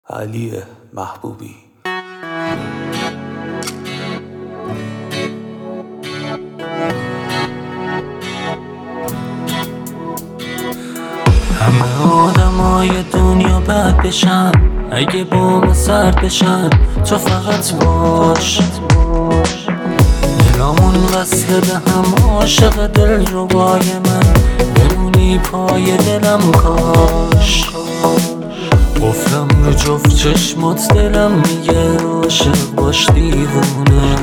علی محبوبی. همه آدمای دنیا بد بشن، اگه بوم سرد بشن تو فقط باش. دلامون وصله به هم، عاشق دل ربای من بمونی پای دلم کاش. قفلم رو جفت چشمات دلم میگه عاشق باش دیوونه.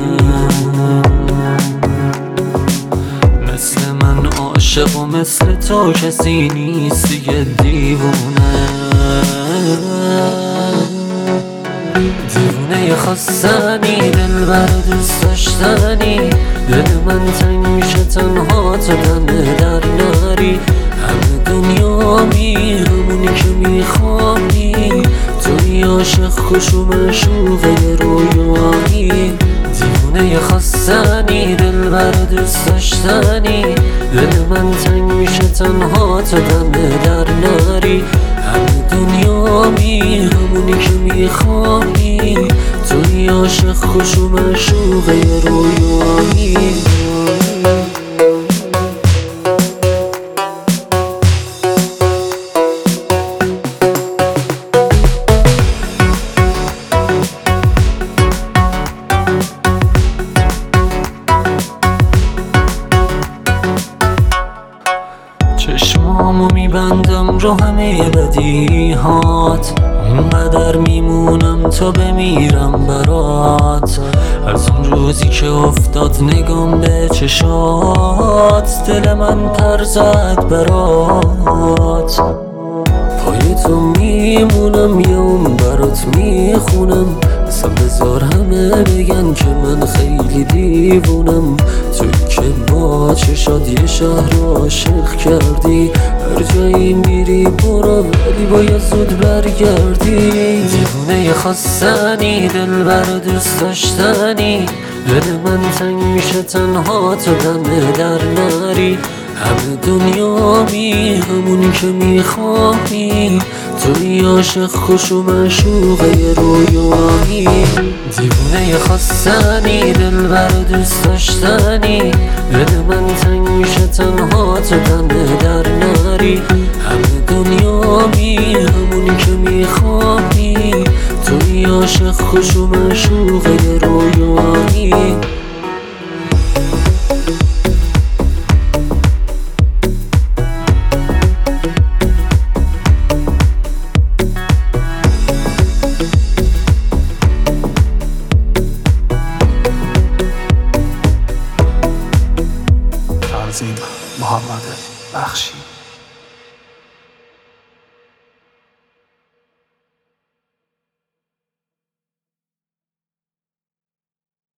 مثل من عاشق و مثل تو کسی نیست دیگه دیوونه. دیوونه خواستنی، دل بر دوست داشتنی، دل من تنگ میشه تنها تو دم در نری. همه دنیا همونی که میخوانی، توی عاشق خوش و معشوقه رویایی. دیوونه خواستنی، دل بر دوست داشتنی، دل من تنگ میشه تنها تو دم در نری. همه دنیا همونی که میخوانی، توی عاشق خوش و معشوقه رویایی. چشمامو میبندم رو همه بدیهات، اونقدر میمونم تا بمیرم برات. از اون روزی که افتاد نگام به چشات، دل من پر زد برات. پای تو میمونم یا اون برات میخونم، اصلا بذار همه بگن که من خیلی دیوونم. توی که با چشات یه شهر رو عاشق کردی، هر جایی میری برو ولی باید زود برگردی. دیوونه خواستنی، دل بر دوست داشتنی، دل من تنگ میشه تنها تو دم در نری. همه دنیا همونی که میخوانی، توی عاشق خوش و معشوقه رویایی. دیوونه خواستنی، دل بر دوست داشتنی، دل من تنگ میشه تنها تو دم در نری. همه دنیا همونی که میخوانی، توی عاشق خوش و معشوقه رویایی. تنظیم محمد بخشی.